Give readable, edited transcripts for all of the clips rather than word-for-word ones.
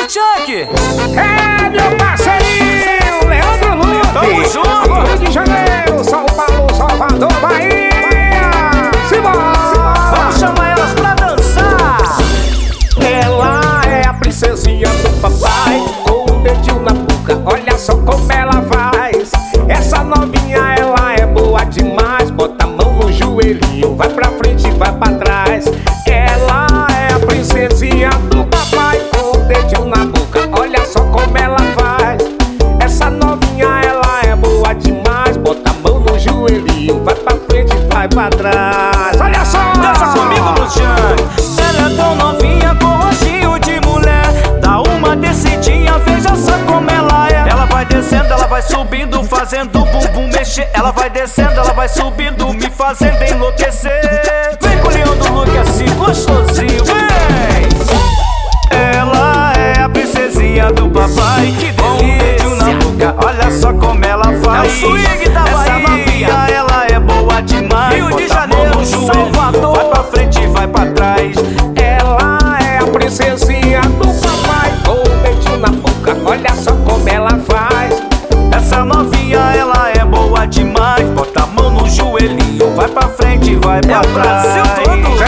Chuck! É, meu parceirinho, Leandro Luque. Tamo junto! Rio de Janeiro, São Paulo, Salvador, Bahia. Simbora! Vamos chamar elas pra dançar! Ela é a princesinha do papai, com um dedinho na boca, olha só como ela faz. Essa novinha, ela é boa demais. Bota a mão no joelhinho, vai pra frente e vai pra trás. Ela é a princesinha do papai, com um dedinho na boca, olha só como ela faz. Essa novinha, ela é boa demais. Bota a mão no joelhinho, vai pra frente e vai pra trás. Olha só! Dança comigo, Luciano! Ela é tão novinha com rostinho de mulher. Dá uma descidinha, veja só como ela é. Ela vai descendo, ela vai subindo, fazendo o bumbum mexer. Ela vai descendo, ela vai subindo, me fazendo enlouquecer. Vem com o Leandro Luque assim, gostosinho, vem! Ela é a princesinha do papai, que delícia! Na boca, olha só como ela faz. É o swing da Bahia. Essa novinha, ela é boa demais. Rio de Janeiro, Salvador, vai pra frente e vai pra trás. Ela é a princesinha do papai, com o dedinho na boca, olha só como ela faz. Essa novinha, ela é boa demais. Bota a mão no joelhinho, vai pra frente e vai pra trás. Brasil todo.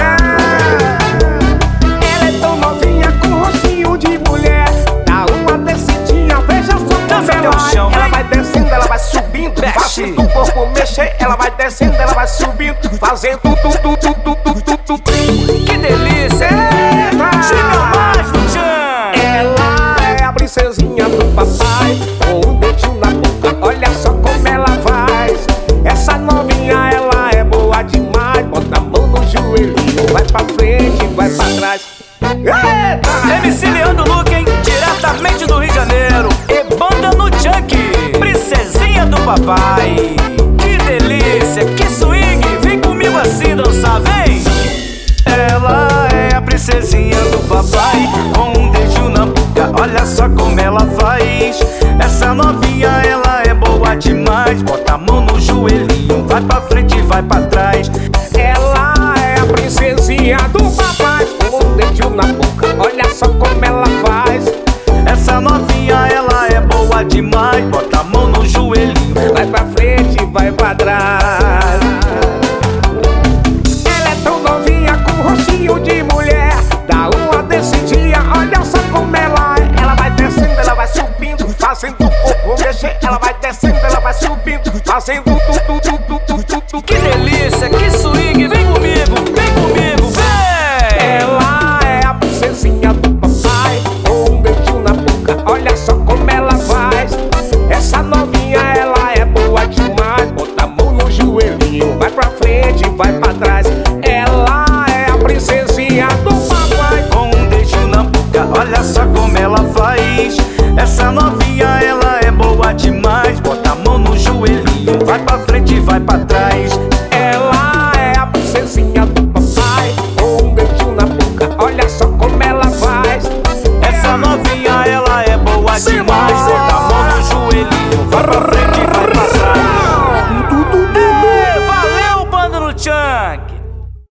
Ela é tão novinha com rostinho de mulher. Dá uma descidinha, veja só como ela é. Ela vai descendo, ela vai subindo, fazendo o corpo mexer. Ela vai descendo, ela vai subindo, fazendo Que delícia! Chega mais, Luciano! Ela é a princesinha do papai, com um dedinho na boca, olha só como ela faz. Essa novinha, ela é boa demais. Bota a mão no joelhinho, vai pra frente, vai pra trás. Eita! MC Leandro Luque, hein? Diretamente do Rio de Janeiro. E banda no Chuck, princesinha do papai. Que delícia, que swing! Vem comigo assim dançar, vem! Ela é a princesinha do papai, com um dedinho na boca, olha só como ela faz. Essa novinha, ela é boa demais. Bota a mão no joelhinho, vai pra frente e vai pra trás. Ela é a princesinha do papai, com um dedinho na boca, olha só como ela faz. Essa novinha, ela é boa demais. Bota a mão no joelhinho, vai pra frente e vai pra trás. Ela é tão novinha com rostinho de mulher. Dá uma descidinha, olha só como ela é. Ela vai descendo, ela vai subindo, fazendo o corpo mexer. Ela vai descendo, ela vai subindo, fazendo Que delícia, que swing, vem comigo, vem! Ela é a princesinha do papai, com um dedinho na boca, olha só como ela faz. Essa novinha, ela é boa demais. Bota a mão no joelhinho, vai pra frente e vai pra trás. Ela é a princesinha do papai, Com um dedinho na boca, olha só como ela faz. Essa novinha, ela é boa demais. Bota a mão no joelhinho, vai pra frente e vai pra trás.